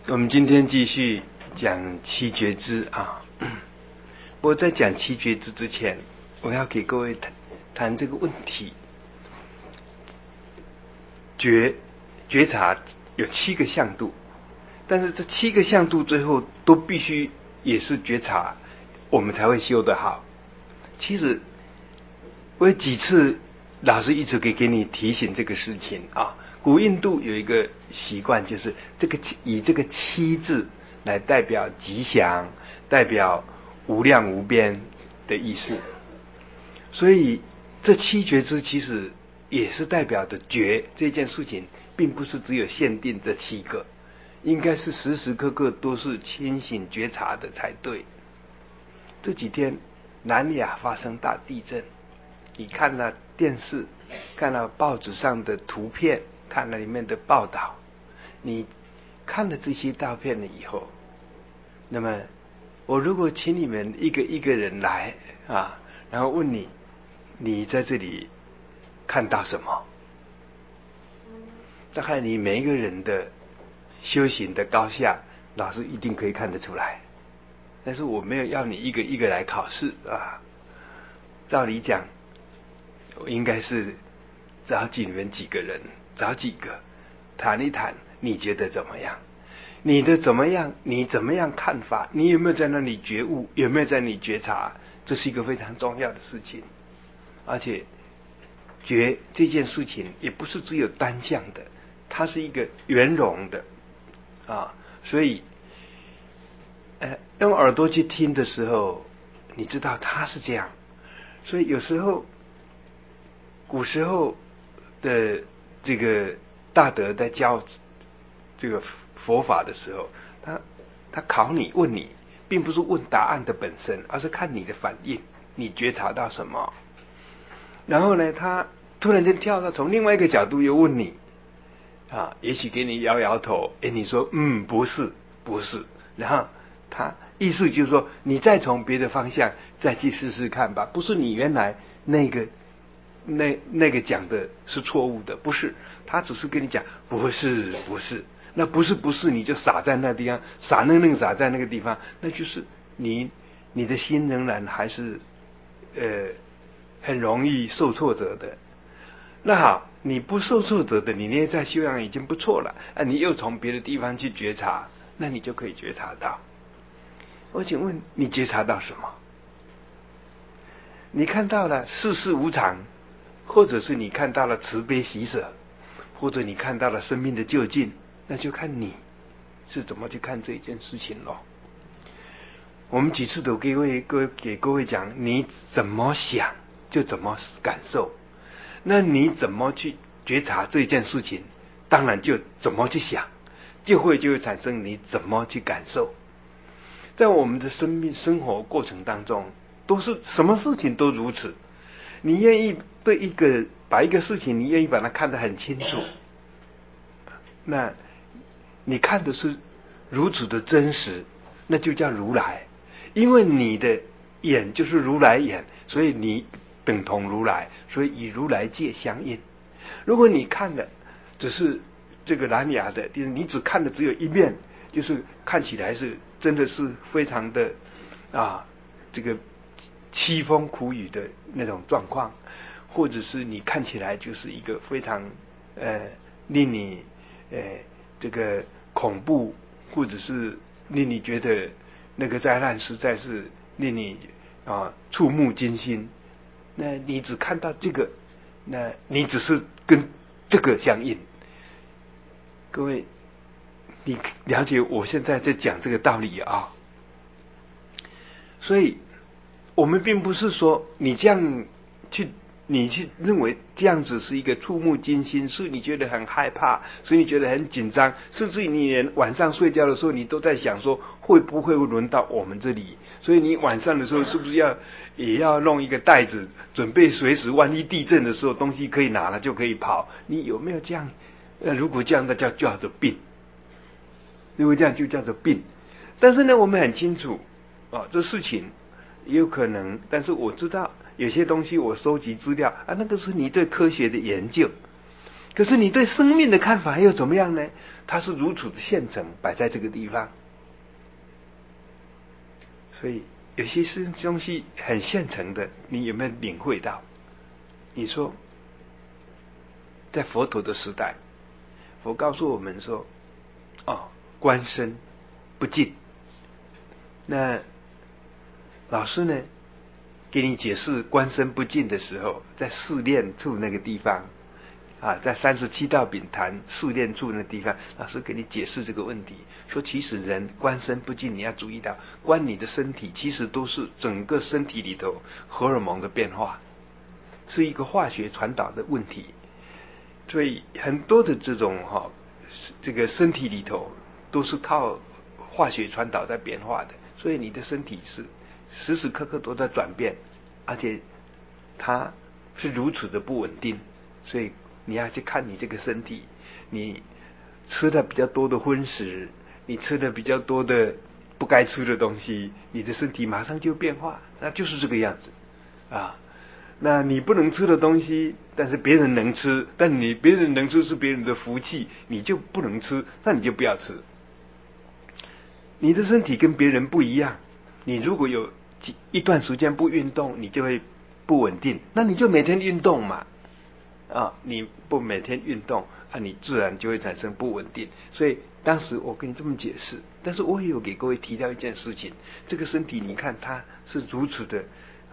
我们今天继续讲七觉支啊。不过在讲七觉支之前，我要给各位谈这个问题。觉察有7个向度，但是这7个向度最后都必须也是觉察，我们才会修得好。其实我有几次老师一直给你提醒这个事情啊。古印度有一个习惯，就是以这个7字来代表吉祥，代表无量无边的意思。所以这7觉支其实也是代表的觉这件事情，并不是只有限定这7个，应该是时时刻刻都是清醒觉察的才对。这几天南亚发生大地震，你看了电视，看了报纸上的图片，看了里面的报道，你看了这些照片了以后，那么我如果请你们一个人来啊，然后问你在这里看到什么？大概你每一个人的修行的高下，老师一定可以看得出来。但是我没有要你一个来考试啊。照理讲，我应该是找你们几个人，找几个谈一谈，你觉得怎么样？你的怎么样？你怎么样看法？你有没有在那里觉悟？有没有在那里觉察？这是一个非常重要的事情。而且觉这件事情也不是只有单向的，它是一个圆融的啊。所以用耳朵去听的时候，你知道它是这样。所以有时候古时候的这个大德在教这个佛法的时候，他考你问你，并不是问答案的本身，而是看你的反应，你觉察到什么。然后呢，他突然间跳到从另外一个角度又问你啊，也许给你摇摇头，你说不是，然后他意思就是说，你再从别的方向再去试试看吧，不是你原来那个讲的是错误的，不是，他只是跟你讲不是，那不是你就傻在那地方，傻愣愣傻在那个地方，那就是你的心仍然还是很容易受挫折的。那好，你不受挫折的，你内在修养已经不错了啊！你又从别的地方去觉察，那你就可以觉察到。我请问你觉察到什么？你看到了世事无常，或者是你看到了慈悲喜舍，或者你看到了生命的究竟，那就看你是怎么去看这一件事情咯。我们几次都给各位讲，你怎么想就怎么感受。那你怎么去觉察这件事情，当然就怎么去想，就会产生你怎么去感受。在我们的生活过程当中，都是什么事情都如此。你愿意把一个事情，你愿意把它看得很清楚，那你看的是如此的真实，那就叫如来。因为你的眼就是如来眼，所以你等同如来，所以以如来界相应。如果你看的只是这个蓝牙的，你只看的只有一面，就是看起来是真的是非常的这个凄风苦雨的那种状况，或者是你看起来就是一个非常令你这个恐怖，或者是令你觉得那个灾难实在是令你触目惊心，那你只看到这个，那你只是跟这个相应。各位，你了解我现在在讲这个道理啊？所以我们并不是说你这样你去认为这样子是一个触目惊心，是你觉得很害怕，是你觉得很紧张，甚至于你连晚上睡觉的时候你都在想说会不会轮到我们这里，所以你晚上的时候是不是也要弄一个袋子，准备随时万一地震的时候东西可以拿了就可以跑。你有没有这样？如果这样的叫做病，如果这样就叫做病。但是呢，我们很清楚这事情也有可能，但是我知道有些东西我收集资料那个是你对科学的研究， 可是你对生命的看法又怎么样呢？它是如此的现成摆在这个地方。所以有些东西很现成的，你有没有领会到？你说在佛陀的时代，佛告诉我们说，观身不净。那老师呢给你解释观身不净的时候，在试炼处那个地方在37道品坛试炼处那个地方，老师给你解释这个问题，说其实人观身不净，你要注意到观你的身体其实都是整个身体里头荷尔蒙的变化，是一个化学传导的问题。所以很多的这种这个身体里头都是靠化学传导在变化的，所以你的身体是时时刻刻都在转变，而且它是如此的不稳定。所以你要去看你这个身体，你吃了比较多的荤食，你吃了比较多的不该吃的东西，你的身体马上就变化，那就是这个样子那你不能吃的东西，但是别人能吃，但别人能吃是别人的福气，你就不能吃，那你就不要吃。你的身体跟别人不一样，你如果有一段时间不运动，你就会不稳定，那你就每天运动嘛你不每天运动你自然就会产生不稳定。所以当时我跟你这么解释，但是我也有给各位提到一件事情，这个身体你看它是如此的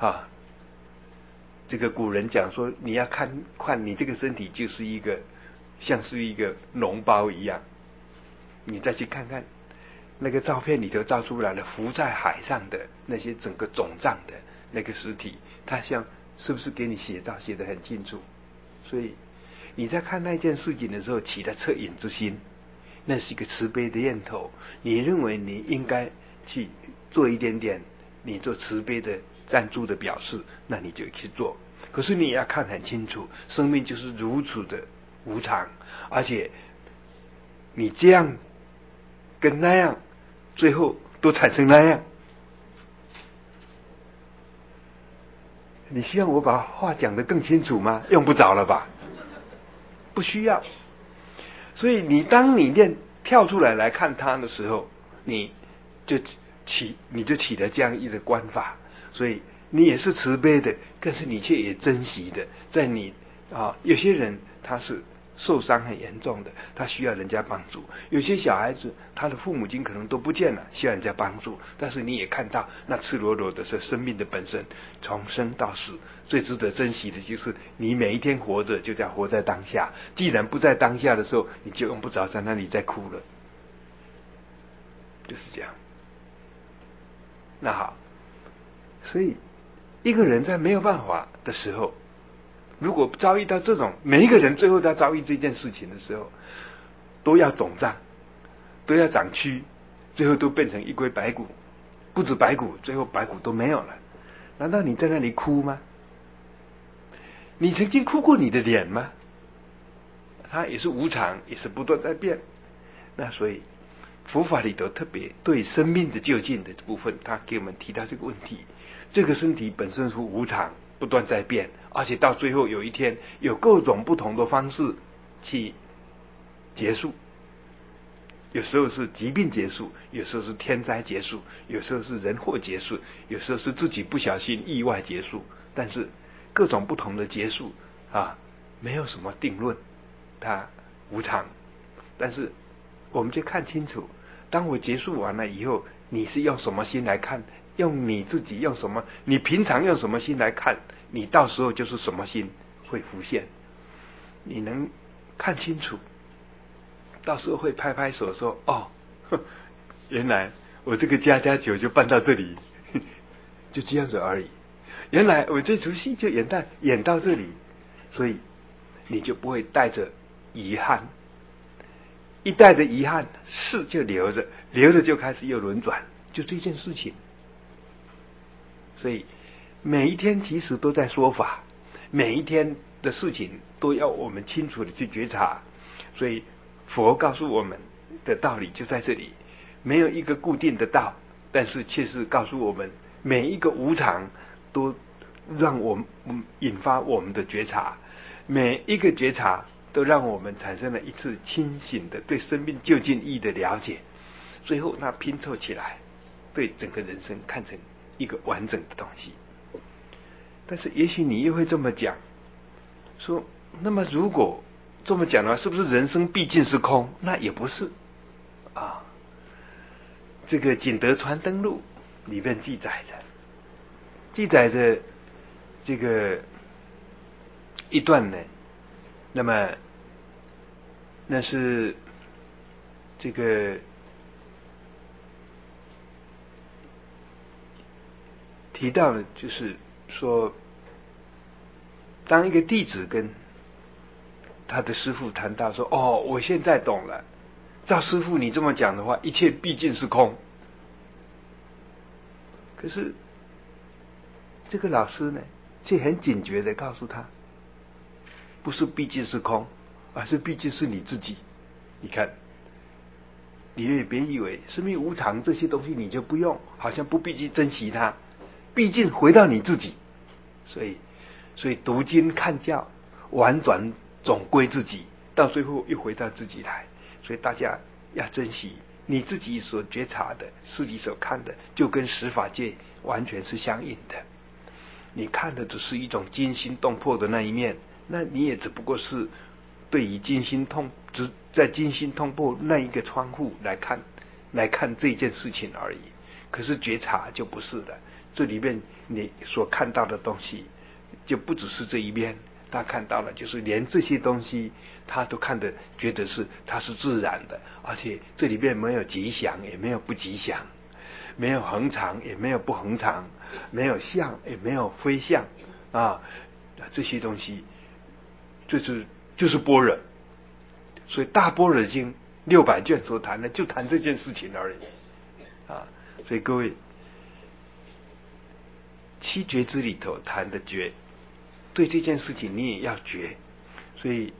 这个古人讲说，你要看你这个身体就是像是一个脓包一样，你再去看看那个照片里头照出来的浮在海上的那些整个肿胀的那个尸体，它像是不是给你写照写得很清楚？所以你在看那件事情的时候起了恻隐之心，那是一个慈悲的念头，你认为你应该去做一点点你做慈悲的赞助的表示，那你就去做。可是你也要看很清楚，生命就是如此的无常，而且你这样跟那样最后都产生那样。你希望我把话讲得更清楚吗？用不着了吧，不需要。所以当你跳出来看它的时候，你就起了这样一个观法，所以你也是慈悲的，可是你却也珍惜的。在你有些人他是受伤很严重的，他需要人家帮助；有些小孩子他的父母亲可能都不见了，需要人家帮助。但是你也看到那赤裸裸的是生命的本身，从生到死，最值得珍惜的就是你每一天活着就叫活在当下。既然不在当下的时候，你就用不着在那里再哭了，就是这样。那好，所以一个人在没有办法的时候，如果遭遇到这种，每一个人最后在遭遇这件事情的时候，都要肿胀，都要长蛆，最后都变成一堆白骨，不止白骨，最后白骨都没有了。难道你在那里哭吗？你曾经哭过你的脸吗？它也是无常，也是不断在变。那所以佛法里头特别对生命的究竟的部分，他给我们提到这个问题。这个身体本身是无常，不断在变，而且到最后有一天有各种不同的方式去结束。有时候是疾病结束，有时候是天灾结束，有时候是人祸结束，有时候是自己不小心意外结束。但是各种不同的结束没有什么定论，它无常。但是我们就看清楚，当我结束完了以后，你是用什么心来看？用你自己用什么？你平常用什么心来看？你到时候就是什么心会浮现。你能看清楚，到时候会拍拍手说：“原来我这个家家酒就办到这里，就这样子而已。原来我这出戏就演到这里，所以你就不会带着遗憾。一带着遗憾，事就留着，留着就开始又轮转，就这件事情。所以每一天其实都在说法，每一天的事情都要我们清楚的去觉察。所以佛告诉我们的道理就在这里，没有一个固定的道，但是却是告诉我们每一个无常都让我们引发我们的觉察，每一个觉察都让我们产生了一次清醒的对生命究竟意义的了解，最后那拼凑起来，对整个人生看成一个完整的东西。但是也许你又会这么讲，说那么如果这么讲的话，是不是人生毕竟是空？那也不是啊。这个《景德传灯录》里面记载着这个一段呢，那么那是这个提到的，就是说，当一个弟子跟他的师父谈到说：“哦，我现在懂了，照师父你这么讲的话，一切毕竟是空。”可是这个老师呢，却很警觉的告诉他，不是毕竟是空，而是毕竟是你自己。你看，你也别以为生命无常这些东西你就不用，好像不必去珍惜它，毕竟回到你自己。所以读经看教，婉转总归自己，到最后又回到自己来。所以大家要珍惜你自己所觉察的，是你所看的，就跟十法界完全是相应的。你看的只是一种惊心动魄的那一面，那你也只不过是对于只在惊心动魄那一个窗户来看这件事情而已。可是觉察就不是的，这里面你所看到的东西就不只是这一面，他看到了就是连这些东西他都觉得它是自然的，而且这里面没有吉祥也没有不吉祥，没有恒常也没有不恒常，没有相也没有非相啊，这些东西就是般若。所以大般若经600卷所谈的就谈这件事情而已啊。所以各位，七觉之里头谈的觉，对这件事情你也要觉。所以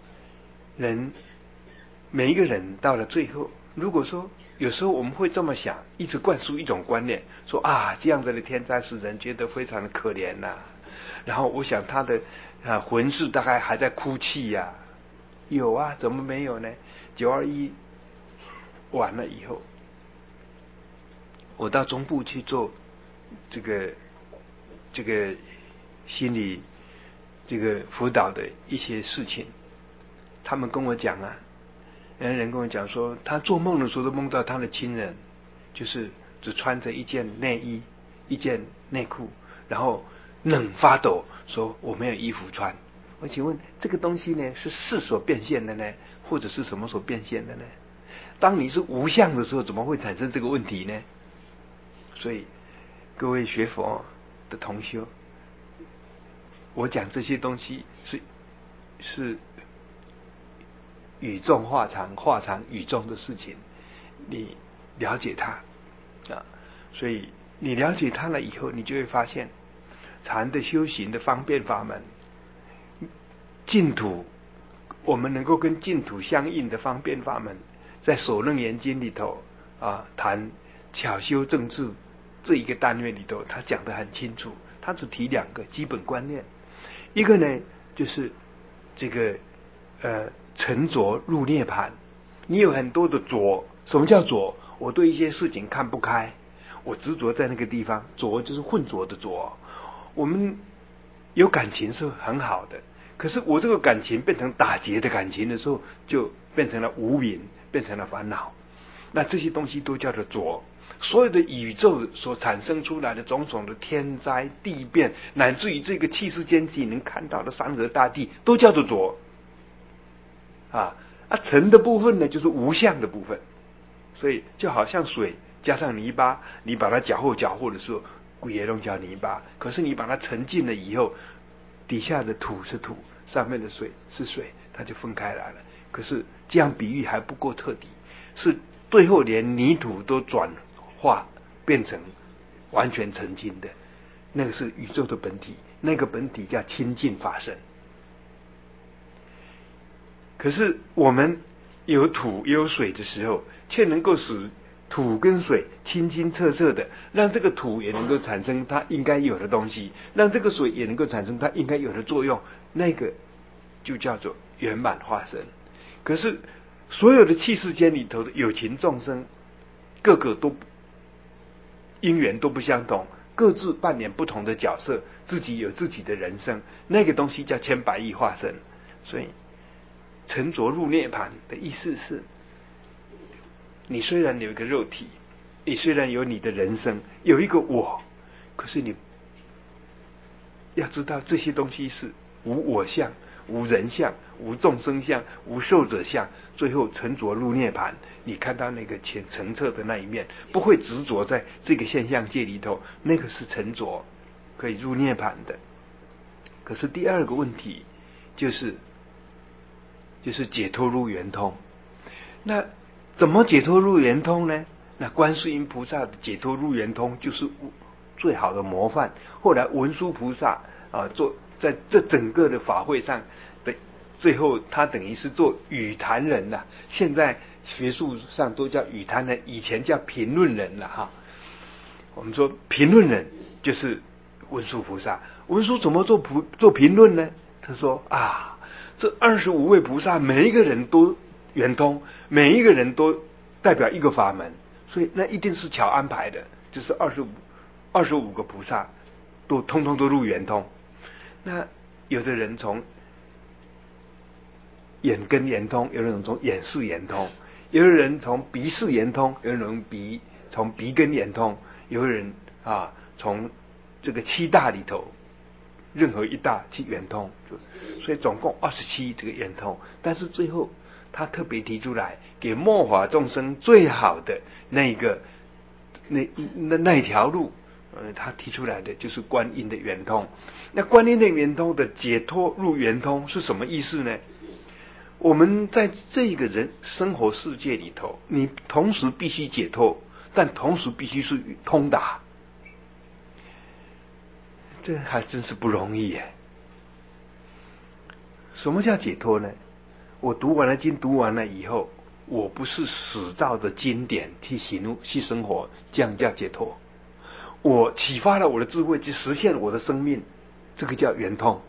每一个人到了最后，如果说有时候我们会这么想，一直灌输一种观念，说啊这样子的天灾世人觉得非常的可怜呐，然后我想他的魂世大概还在哭泣呀。有啊，怎么没有呢？921完了以后，我到中部去做这个心理这个辅导的一些事情，他们跟我讲啊，人跟我讲说，他做梦的时候都梦到他的亲人，就是只穿着一件内衣、一件内裤，然后冷发抖，说我没有衣服穿。我请问这个东西呢，是事所变现的呢，或者是什么所变现的呢？当你是无相的时候，怎么会产生这个问题呢？所以各位学佛的同修，我讲这些东西是与众化长，化长与众的事情，你了解它啊，所以你了解它了以后，你就会发现禅的修行的方便法门，净土我们能够跟净土相应的方便法门，在《首楞严经》里头啊谈巧修正智这一个单元里头，他讲得很清楚。他只提2个基本观念，一个呢就是这个沉着入涅盘。你有很多的着，什么叫着？我对一些事情看不开，我执着在那个地方，着就是混浊的着。我们有感情是很好的，可是我这个感情变成打结的感情的时候，就变成了无明，变成了烦恼。那这些东西都叫做着。所有的宇宙所产生出来的种种的天灾地变，乃至于这个气世间你能看到的山河大地，都叫做着啊。沉的部分呢，就是无相的部分。所以就好像水加上泥巴，你把它搅和的时候，鬼也弄叫泥巴。可是你把它沉浸了以后，底下的土是土，上面的水是水，它就分开来了。可是这样比喻还不够彻底，是最后连泥土都转化变成完全澄净的，那个是宇宙的本体，那个本体叫清净法身。可是我们有土也有水的时候，却能够使土跟水清清澈澈的，让这个土也能够产生它应该有的东西，让这个水也能够产生它应该有的作用，那个就叫做圆满化身。可是所有的器世间里头的有情众生，个个都因缘都不相同，各自扮演不同的角色，自己有自己的人生，那个东西叫千百亿化身。所以沉着入涅盘的意思是，你虽然有一个肉体，你虽然有你的人生，有一个我，可是你要知道这些东西是无我相、无人相、无众生相、无寿者相，最后沉着入涅盘，你看到那个澄澈的那一面，不会执着在这个现象界里头，那个是沉着可以入涅盘的。可是第二个问题就是解脱入圆通。那怎么解脱入圆通呢？那观世音菩萨的解脱入圆通就是最好的模范。后来文殊菩萨在这整个的法会上的最后，他等于是做语坛人了。现在学术上都叫语坛人，以前叫评论人了哈。我们说评论人就是文殊菩萨。文殊怎么做评论呢？他说这25位菩萨每一个人都圆通，每一个人都代表一个法门，所以那一定是巧安排的，就是25个菩萨都通通都入圆通。那有的人从眼根圆通，有的人从眼识圆通，有的人从鼻识圆通，有的人从鼻根圆通，有的人从这个7大里头任何一大去圆通，所以总共27这个圆通。但是最后他特别提出来，给末法众生最好的那一条路，他提出来的就是观音的圆通。那观音的圆通的解脱入圆通是什么意思呢？我们在这个人生活世界里头，你同时必须解脱，但同时必须是通达，这还真是不容易耶。什么叫解脱呢？我读完了经，读完了以后，我不是死照着经典去生活，这样叫解脱。我启发了我的智慧，去实现我的生命，这个叫圆通。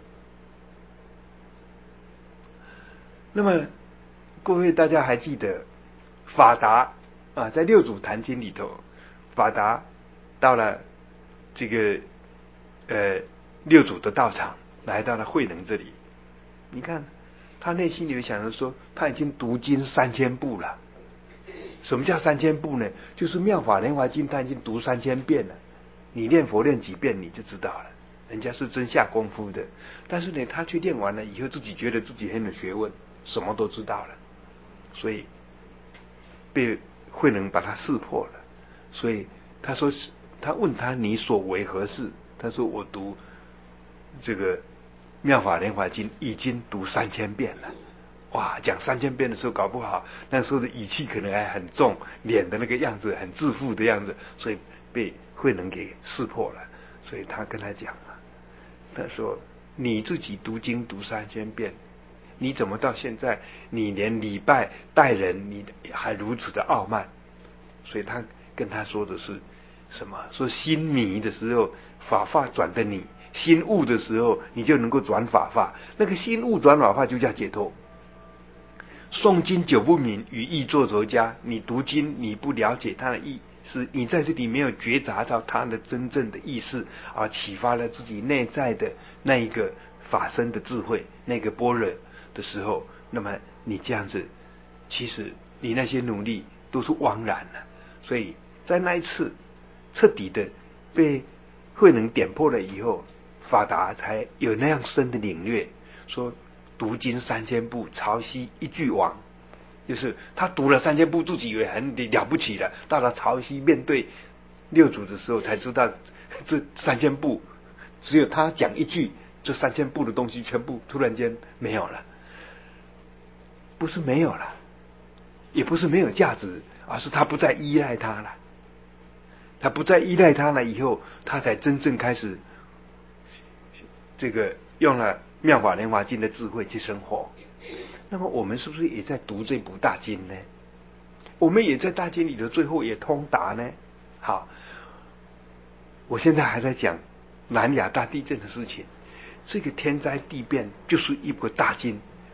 那么各位大家还记得法达在六祖坛经里头，法达到了这个六祖的道场，来到了慧能这里。你看他内心里想着说，他已经读经3000部了。什么叫3000部呢？就是妙法莲华经他已经读3000遍了。你念佛念几遍你就知道了，人家是真下功夫的。但是呢，他去念完了以后，自己觉得自己很有学问，什么都知道了，所以被慧能把他识破了。所以他说，他问他你所为何事？他说我读这个妙法莲华经已经读3000遍了。哇，讲3000遍的时候，搞不好那时候的语气可能还很重，脸的那个样子很自负的样子，所以被慧能给识破了。所以他跟他讲他说你自己读经读3000遍，你怎么到现在你连礼拜待人你还如此的傲慢？所以他跟他说的是什么？说心迷的时候法化转的你，心悟的时候你就能够转法化，那个心悟转法化就叫解脱。诵经久不明，语意作拙佳。你读经你不了解它的意思，你在这里没有觉察到它的真正的意思，而启发了自己内在的那一个法身的智慧，那个般若的时候，那么你这样子，其实你那些努力都是枉然了。所以在那一次彻底的被慧能点破了以后，法达才有那样深的领略，说读经3000部，潮汐一句亡。就是他读了3000部，自己以为很了不起了，到了潮汐面对六祖的时候，才知道这3000部只有他讲一句，这3000部的东西全部突然间没有了。不是没有了，也不是没有价值，而是他不再依赖他了。他不再依赖他了以后，他才真正开始这个用了妙法莲华经的智慧去生活。那么我们是不是也在读这部大经呢？我们也在大经里的最后也通达呢？好，我现在还在讲南亚大地震的事情。这个天灾地变就是一部大经，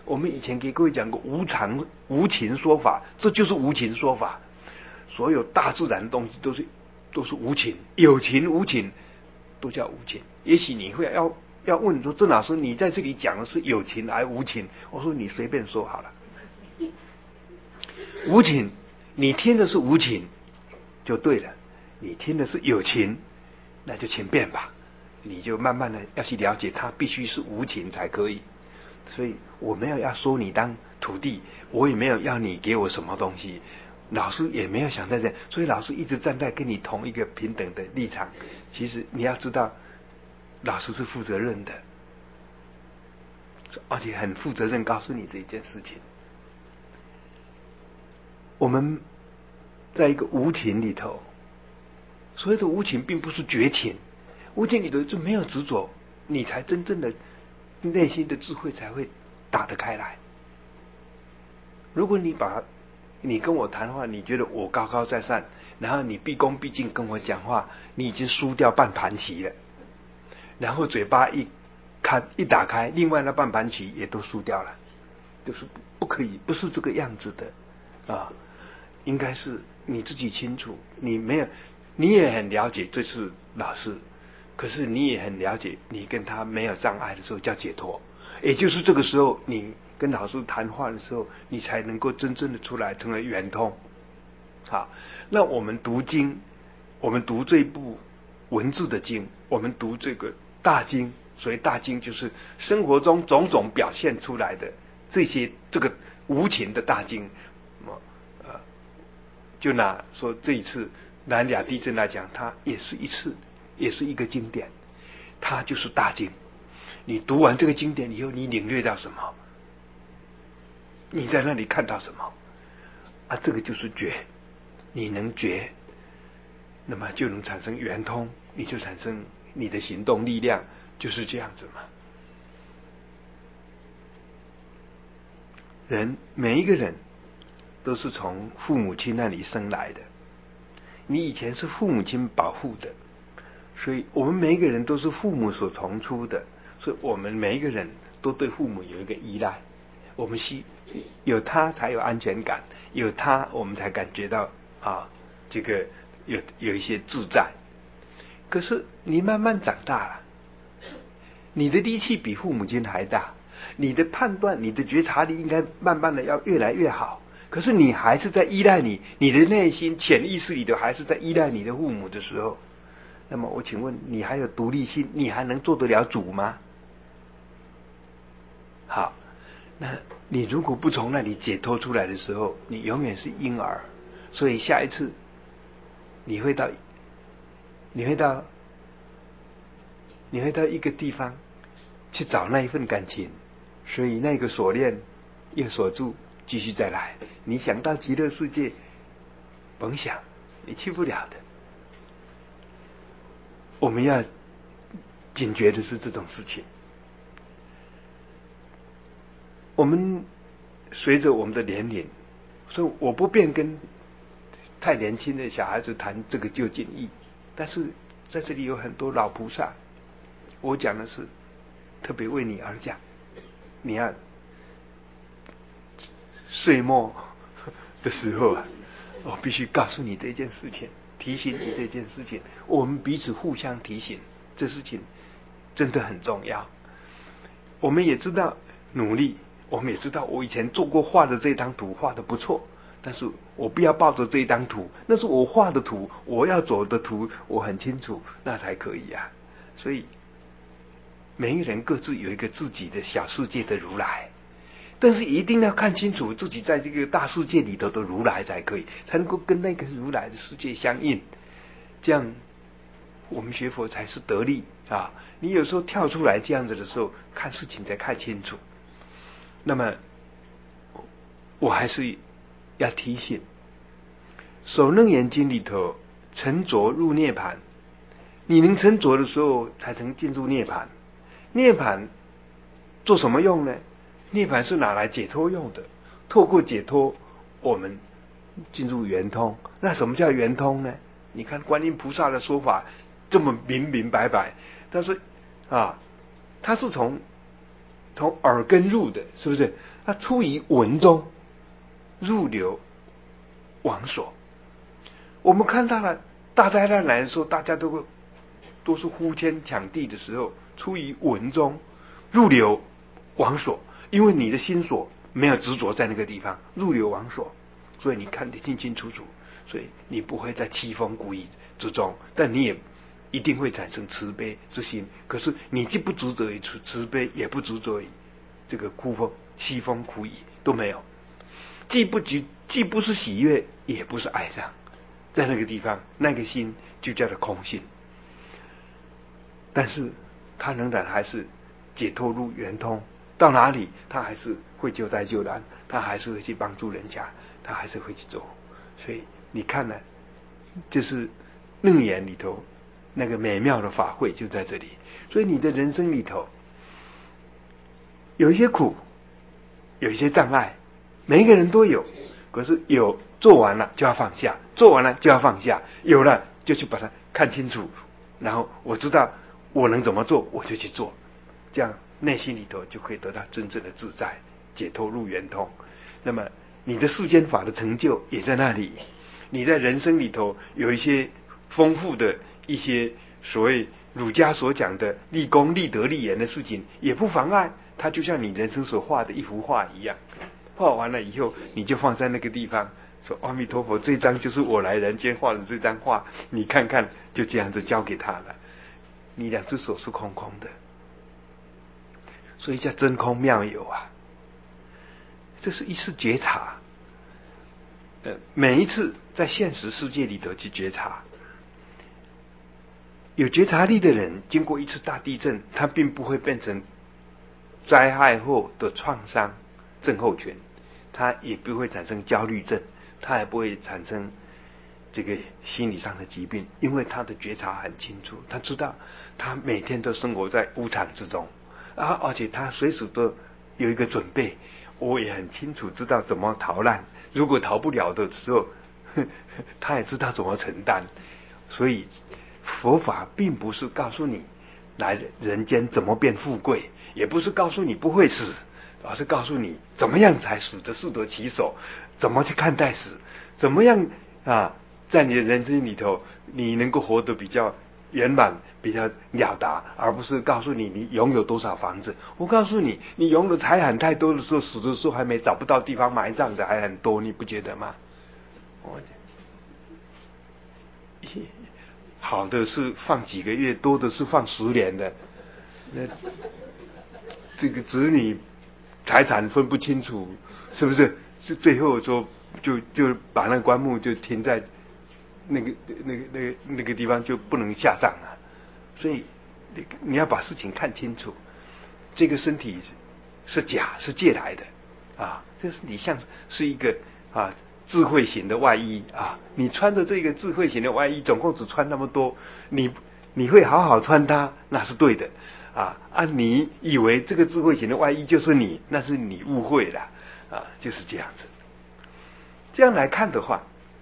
我们以前给各位讲过无情说法，这就是无情说法。所有大自然的东西都是无情，有情无情都叫无情。也许你会要问说，郑老师，你在这里讲的是有情还是无情？我说你随便说好了。无情，你听的是无情就对了，你听的是有情，那就请便吧。你就慢慢的要去了解，它必须是无情才可以。所以我没有要收你当徒弟，我也没有要你给我什么东西，老师也没有想在这，所以老师一直站在跟你同一个平等的立场。其实你要知道，老师是负责任的，而且很负责任告诉你这一件事情。我们在一个无情里头，所谓的无情并不是绝情，无情里头就没有执着，你才真正的内心的智慧才会打得开来。如果你跟我谈话，你觉得我高高在上，然后你毕恭毕敬跟我讲话，你已经输掉半盘棋了。然后嘴巴一打开，另外那半盘棋也都输掉了，就是不可以，不是这个样子的啊。应该是你自己清楚，你也很了解这是老师，可是你也很了解，你跟他没有障碍的时候叫解脱，也就是这个时候你跟老师谈话的时候，你才能够真正的出来成为圆通。好，那我们读经，我们读这部文字的经，我们读这个大经，所谓大经就是生活中种种表现出来的这个无情的大经。就拿说这一次南亚地震来讲，它也是一个经典，它就是大经。你读完这个经典以后，你领略到什么？你在那里看到什么？啊，这个就是觉，你能觉，那么就能产生圆通，你就产生你的行动力量，就是这样子嘛。每一个人都是从父母亲那里生来的，你以前是父母亲保护的，所以我们每一个人都是父母所从出的，所以我们每一个人都对父母有一个依赖，我们有他才有安全感，有他我们才感觉到这个有一些自在。可是你慢慢长大了，你的力气比父母亲还大，你的判断你的觉察力应该慢慢的要越来越好，可是你还是在依赖你的内心潜意识里的还是在依赖你的父母的时候，那么我请问你还有独立性，你还能做得了主吗？好，那你如果不从那里解脱出来的时候，你永远是婴儿。所以下一次你会到一个地方去找那一份感情，所以那个锁链又锁住，继续再来。你想到极乐世界，甭想，你去不了的。我们要警觉的是这种事情。我们随着我们的年龄，所以我不便跟太年轻的小孩子谈这个究竟义，但是在这里有很多老菩萨，我讲的是特别为你而讲。你看岁末的时候我必须告诉你这件事情，提醒你这件事情，我们彼此互相提醒，这事情真的很重要。我们也知道努力，我们也知道我以前做过画的这张图画的不错，但是我不要抱着这张图，那是我画的图，我要走的图我很清楚，那才可以啊。所以每一个人各自有一个自己的小世界的如来，但是一定要看清楚自己在这个大世界里头的如来才可以，才能够跟那个如来的世界相应，这样我们学佛才是得力啊！你有时候跳出来这样子的时候，看事情才看清楚。那么我还是要提醒，守楞严经里头沉着入涅盘，你能沉着的时候才能进入涅盘。涅盘做什么用呢？涅盘是拿来解脱用的，透过解脱我们进入圆通。那什么叫圆通呢？你看观音菩萨的说法这么明明白白，他说他是从耳根入的，是不是他出于文中，入流王所。我们看到了大灾难来的时候，大家都是呼天抢地的时候，出于文中，入流王所，因为你的心所没有执着在那个地方，入流王所，所以你看得清清楚楚，所以你不会在凄风苦雨之中，但你也一定会产生慈悲之心。可是你既不执着于慈悲，也不执着于这个凄风苦雨都没有，既不是喜悦，也不是哀伤，在那个地方，那个心就叫做空心。但是他仍然还是解脱入圆通，到哪里他还是会救灾救难，他还是会去帮助人家，他还是会去做。所以你看呢，就是楞严里头那个美妙的法会就在这里。所以你的人生里头有一些苦，有一些障碍，每一个人都有，可是有做完了就要放下，做完了就要放下，有了就去把它看清楚，然后我知道我能怎么做，我就去做，这样内心里头就可以得到真正的自在，解脱入圆通。那么你的世间法的成就也在那里，你在人生里头有一些丰富的一些所谓儒家所讲的立功立德立言的事情也不妨碍，它就像你人生所画的一幅画一样，画完了以后你就放在那个地方，说阿弥陀佛，这张就是我来人间画的这张画，你看看，就这样子交给他了，你两只手是空空的，所以叫真空妙有啊。这是一次觉察，每一次在现实世界里头去觉察，有觉察力的人，经过一次大地震，他并不会变成灾害后的创伤症候群，他也不会产生焦虑症，他也不会产生这个心理上的疾病，因为他的觉察很清楚，他知道他每天都生活在无常之中啊，而且他随时都有一个准备。我也很清楚知道怎么逃难，如果逃不了的时候，他也知道怎么承担。所以佛法并不是告诉你来人间怎么变富贵，也不是告诉你不会死，而是告诉你怎么样才死得适得其所，怎么去看待死，怎么样在你的人生里头你能够活得比较圆满，比较了达，而不是告诉你你拥有多少房子。我告诉你，你拥有财产太多的时候，死的时候还没找不到地方埋葬的还很多，你不觉得吗？好的是放几个月，多的是放10年的。那这个子女财产分不清楚，是不是？是最后说就把那个棺木就停在那个地方，就不能下葬了。所以你要把事情看清楚，这个身体是假，是借来的啊，这身体像是一个智慧型的外衣啊，你穿的这个智慧型的外衣总共只穿那么多，你会好好穿它，那是对的你以为这个智慧型的外衣就是你，那是你误会了就是这样子。这样来看的话，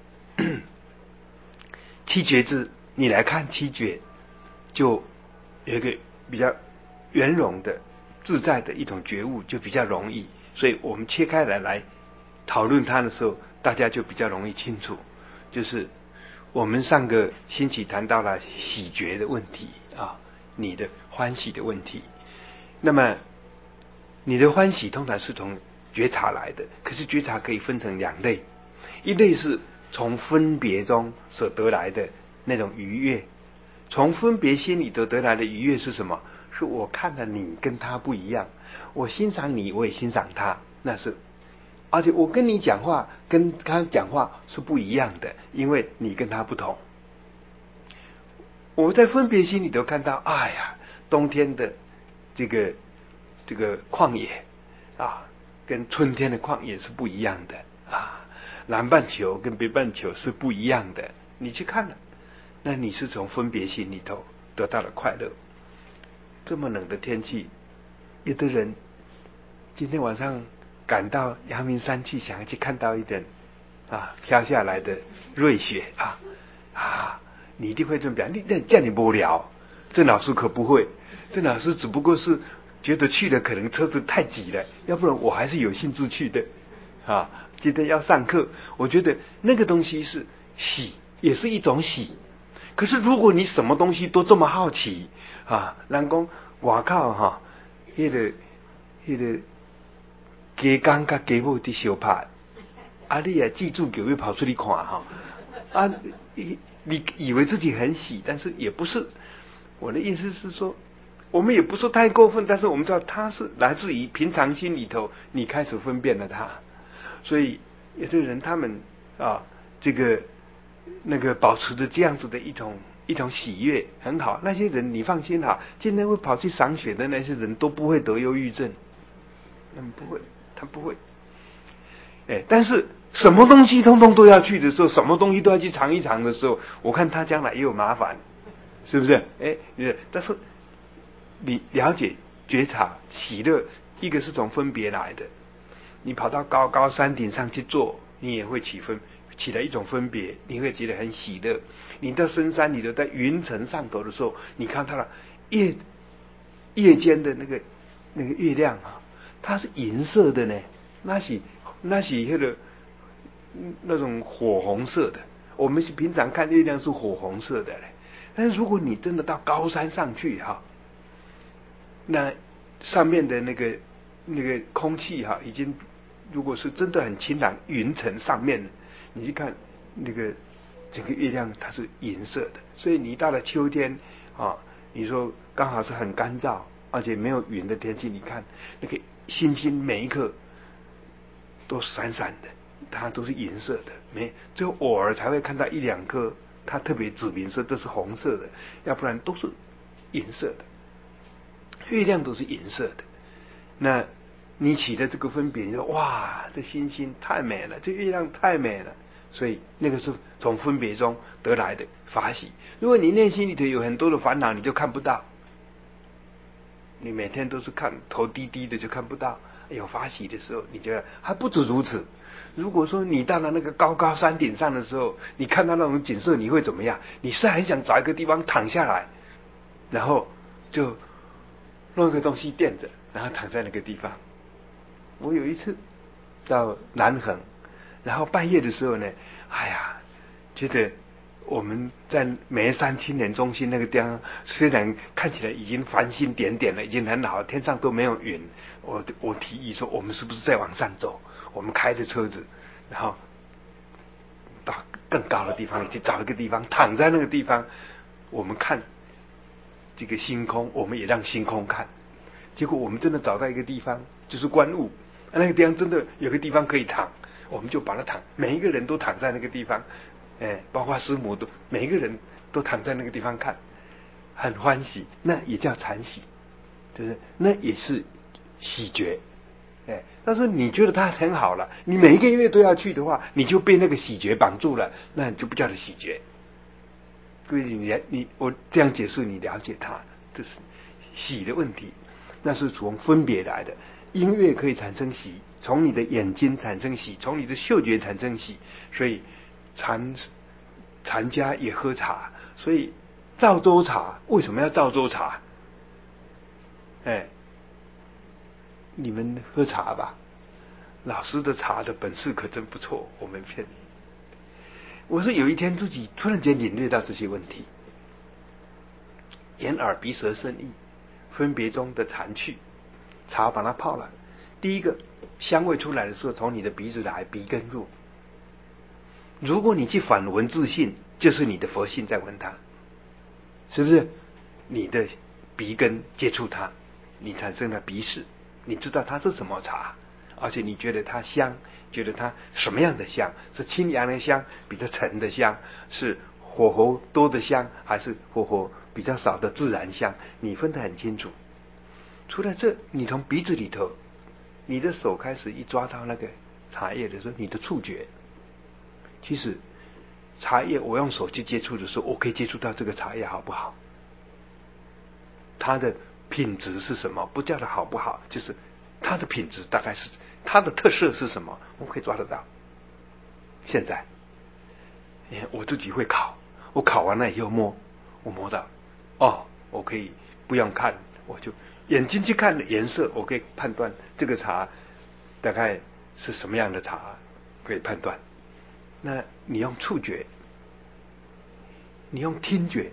七觉智，你来看七觉，就有一个比较圆融的自在的一种觉悟，就比较容易。所以我们切开来讨论它的时候，大家就比较容易清楚。就是我们上个星期谈到了喜觉的问题你的欢喜的问题。那么你的欢喜通常是从觉察来的，可是觉察可以分成2类，一类是从分别中所得来的那种愉悦，从分别心里得来的愉悦是什么？是我看了你跟他不一样，我欣赏你，我也欣赏他，那是，而且我跟你讲话跟他讲话是不一样的，因为你跟他不同。我在分别心里头看到，哎呀，冬天的这个旷野跟春天的旷野是不一样的南半球跟北半球是不一样的。你去看了，那你是从分别心里头得到了快乐。这么冷的天气，有的人今天晚上赶到阳明山去，想要去看到一点飘下来的瑞雪你一定会这么表，这样你无聊。郑老师可不会，郑老师只不过是觉得去了可能车子太挤了，要不然我还是有兴致去的啊。今天要上课，我觉得那个东西是喜，也是一种喜。可是如果你什么东西都这么好奇啊，人讲外口哈，那个鸡公跟鸡母的相拍，啊，你也记住就会跑出去看哈，啊，你以为自己很喜，但是也不是。我的意思是说，我们也不是太过分，但是我们知道它是来自于平常心里头，你开始分辨了它。所以有的人他们啊，这个那个保持着这样子的一种喜悦，很好。那些人你放心哈，今天会跑去赏雪的那些人都不会得忧郁症，不会，他不会。但是什么东西通通都要去的时候，什么东西都要去尝一尝的时候，我看他将来也有麻烦，是不是？但是你了解觉察喜乐，一个是从分别来的。你跑到高高山顶上去坐，你也会起了一种分别，你会觉得很喜乐。你到深山里头，在云层上头的时候，你看到了夜间的那个月亮啊，它是银色的呢，那是那种火红色的。我们是平常看月亮是火红色的嘞，但是如果你真的到高山上去哈，那上面的那个空气哈，已经如果是真的很清朗，云层上面，你去看那个整个月亮它是银色的。所以你到了秋天啊，你说刚好是很干燥而且没有云的天气，你看那个星星每一颗都闪闪的，它都是银色的，只有偶尔才会看到一两颗它特别指明说这是红色的，要不然都是银色的。月亮都是银色的，那你起的这个分别，你说哇，这星星太美了，这月亮太美了，所以那个是从分别中得来的法喜。如果你内心里头有很多的烦恼，你就看不到，你每天都是看头低低的就看不到。有法喜的时候，你觉得还不止如此。如果说你到了那个高高山顶上的时候，你看到那种景色，你会怎么样？你是很想找一个地方躺下来，然后就弄个东西垫着，然后躺在那个地方。我有一次到南横，然后半夜的时候呢，觉得我们在眉山青年中心那个地方，虽然看起来已经繁星点点了，已经很好，天上都没有云。我提议说，我们是不是再往上走？我们开着车子，然后到更高的地方去找一个地方，躺在那个地方，我们看这个星空，我们也让星空看。结果我们真的找到一个地方，就是观雾，那个地方真的有个地方可以躺，我们就把它每一个人都躺在那个地方，包括师母都，每一个人都躺在那个地方看，很欢喜，那也叫禅喜，就是那也是喜觉。但是你觉得它很好了，你每一个月都要去的话，你就被那个喜觉绑住了，那你就不叫做喜觉。各位，我这样解释，你了解它，这是喜的问题，那是从分别来的。音乐可以产生喜，从你的眼睛产生喜，从你的嗅觉产生喜，所以禅家也喝茶。所以赵州茶为什么要赵州茶？你们喝茶吧，老师的茶的本事可真不错，我没骗你。我是有一天自己突然间领略到这些问题，眼耳鼻舌身意分别中的禅趣，茶把它泡了。第一个香味出来的时候，从你的鼻子来，鼻根入。如果你去反闻自性，就是你的佛性在闻它，是不是？你的鼻根接触它，你产生了鼻识，你知道它是什么茶，而且你觉得它香，觉得它什么样的香？是清凉的香，比较沉的香，是火候多的香，还是火候比较少的自然香？你分得很清楚。除了这，你从鼻子里头，你的手开始一抓到那个茶叶的时候，你的触觉，其实茶叶我用手去接触的时候，我可以接触到这个茶叶好不好，它的品质是什么？不叫它好不好，就是它的品质大概是它的特色是什么，我可以抓得到。现在我自己会烤，我烤完了以后摸，我摸到我可以不用看， 我就眼睛去看的颜色，我可以判断这个茶大概是什么样的茶，可以判断。那你用触觉，你用听觉，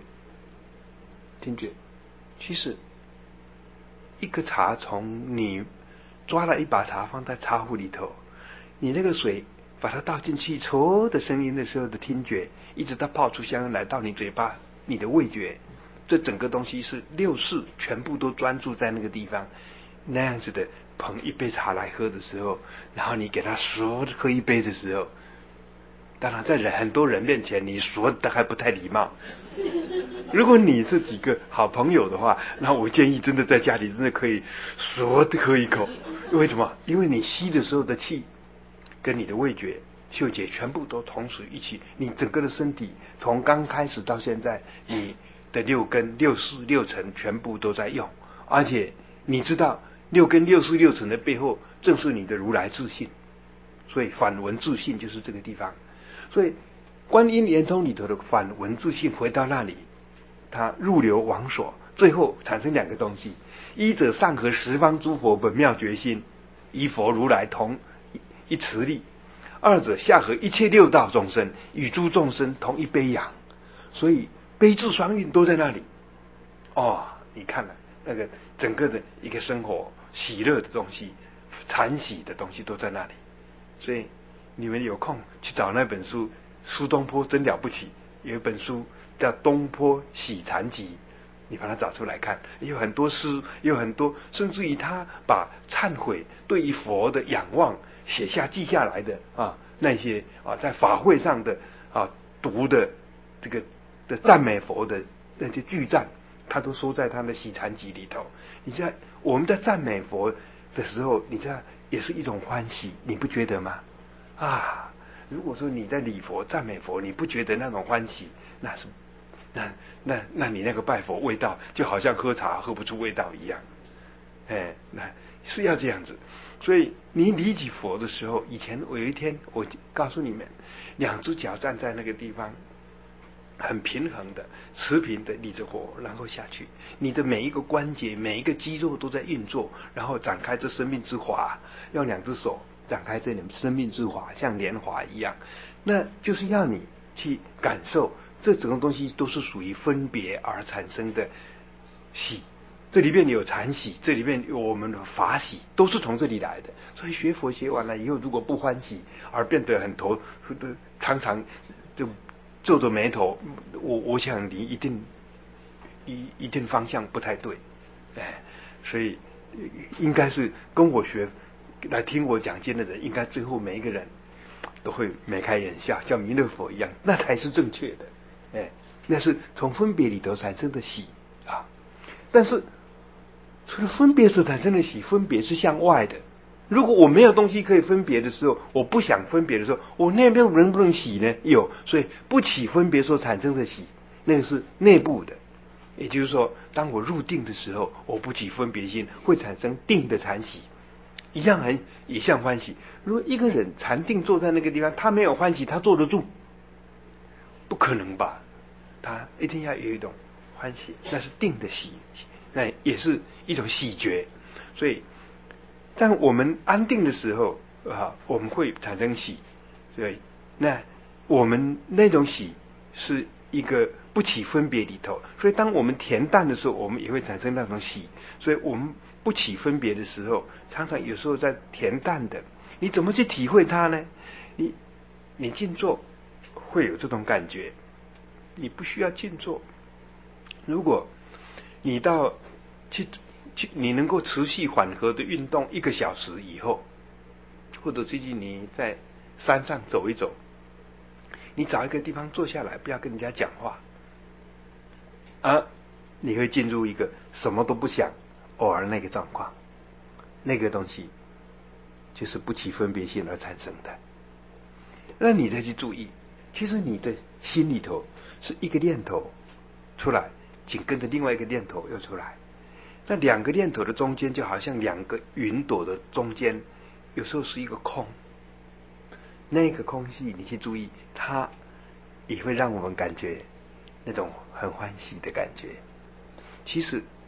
其实一个茶从你抓了一把茶放在茶壶里头，你那个水把它倒进去，啜的声音的时候的听觉，一直到泡出香来到你嘴巴，你的味觉，这整个东西是六识全部都专注在那个地方。那样子的捧一杯茶来喝的时候，然后你给他说喝一杯的时候，当然在很多人面前你说的还不太礼貌。如果你是几个好朋友的话，那我建议真的在家里真的可以说的喝一口。为什么？因为你吸的时候的气跟你的味觉嗅觉全部都同时一起，你整个的身体从刚开始到现在，你的六根六识六尘全部都在用，而且你知道六根六识六尘的背后正是你的如来自性，所以反闻自性就是这个地方。所以观音圆通里头的反闻自性回到那里，它入流往所，最后产生两个东西：一者上合十方诸佛本妙觉心，依佛如来同一持力；二者下合一切六道众生，与诸众生同一悲仰。所以悲智双运都在那里。你看了那个整个的一个生活喜乐的东西，禅喜的东西都在那里。所以你们有空去找那本书，苏东坡真了不起，有一本书叫《东坡喜禅集》，你把它找出来看，有很多诗，有很多，甚至于他把忏悔对于佛的仰望写下记下来的那些在法会上的读的这个的赞美佛的那些句赞，他都收在他的喜禅集里头。我们在赞美佛的时候，你知道也是一种欢喜，你不觉得吗？如果说你在礼佛赞美佛，你不觉得那种欢喜，那你那个拜佛味道就好像喝茶喝不出味道一样。那是要这样子。所以你礼起佛的时候，以前我有一天我告诉你们，两只脚站在那个地方，很平衡的持平的立着火，然后下去，你的每一个关节每一个肌肉都在运作，然后展开这生命之华，用两只手展开这生命之华，像莲华一样。那就是要你去感受，这整个东西都是属于分别而产生的喜，这里面有禅喜，这里面有我们的法喜，都是从这里来的。所以学佛学完了以后，如果不欢喜而变得很常常就皱着眉头，我想你一定方向不太对。所以应该是跟我学来听我讲经的人，应该最后每一个人都会眉开眼笑，像弥勒佛一样，那才是正确的。那是从分别里头产生的喜啊。但是除了分别所产生的喜，分别是向外的。如果我没有东西可以分别的时候，我不想分别的时候，我那边能不能喜呢？有，所以不起分别所产生的喜，那个是内部的。也就是说，当我入定的时候，我不起分别心，会产生定的禅喜，一样也像欢喜。如果一个人禅定坐在那个地方，他没有欢喜，他坐得住？不可能吧？他一定要有一种欢喜，那是定的喜，那也是一种喜觉。所以当我们安定的时候我们会产生喜，所以那我们那种喜是一个不起分别里头。所以当我们恬淡的时候，我们也会产生那种喜。所以我们不起分别的时候，常常有时候在恬淡的，你怎么去体会它呢？你静坐会有这种感觉，你不需要静坐。如果你你能够持续缓和的运动1个小时以后，或者最近你在山上走一走，你找一个地方坐下来，不要跟人家讲话你会进入一个什么都不想偶尔那个状况，那个东西就是不起分别心而产生的。那你再去注意，其实你的心里头是一个念头出来，紧跟着另外一个念头又出来，那2个念头的中间就好像2个云朵的中间，有时候是一个空。那个空隙你去注意，它也会让我们感觉那种很欢喜的感觉。其实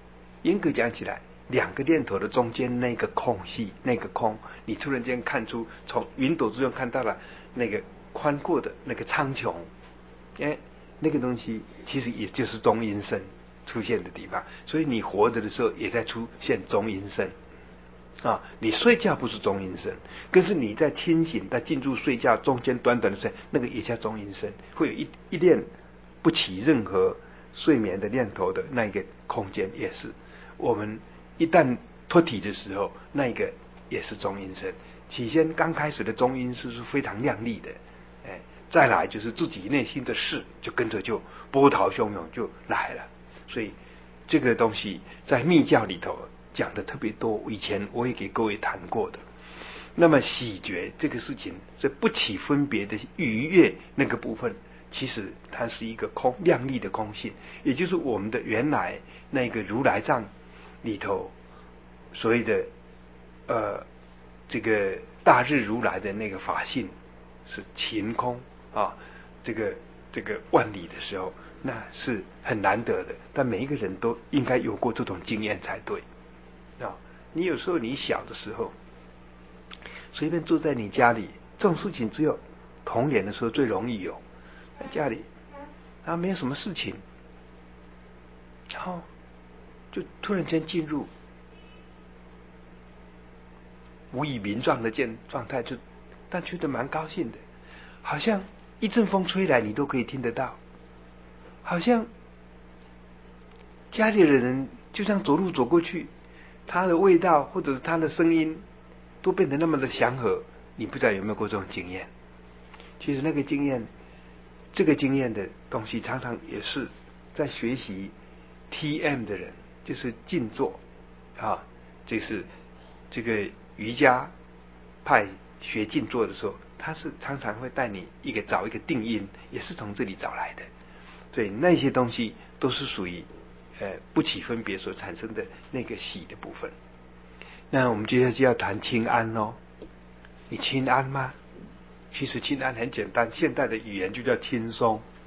严格讲起来，两个念头的中间那个空隙，那个空，你突然间看出从云朵之中看到了那个宽阔的那个苍穹，那个东西其实也就是中阴身出现的地方。所以你活着的时候也在出现中阴身啊，你睡觉不是中阴身，可是你在清醒在进入睡觉中间短短的时间，那个也叫中阴身，会有一念不起任何睡眠的念头的那个空间，也是我们一旦脱体的时候，那个也是中阴身。起先刚开始的中阴身是非常亮丽的，再来就是自己内心的事就跟着就波涛汹涌就来了。所以这个东西在密教里头讲的特别多，以前我也给各位谈过的。那么喜觉这个事情，这不起分别的愉悦那个部分，其实它是一个亮丽的空性，也就是我们的原来那个如来藏里头所谓的这个大日如来的那个法性是晴空啊，这个万里的时候，那是很难得的，但每一个人都应该有过这种经验才对啊。你有时候你小的时候随便住在你家里，这种事情只有童年的时候最容易有，在家里然后没有什么事情，然后就突然间进入无以名状的状态，但觉得蛮高兴的，好像一阵风吹来你都可以听得到，好像家里的人就像走路走过去，他的味道或者是他的声音都变得那么的祥和。你不知道有没有过这种经验？其实那个经验，这个经验的东西常常也是在学习 TM 的人，就是静坐啊，就是这个瑜伽派学静坐的时候，他是常常会带你找一个定音，也是从这里找来的。所以那些东西都是属于不起分别所产生的那个喜的部分。那我们接下来就要谈清安哦。你清安吗？其实清安很简单，现代的语言就叫轻松。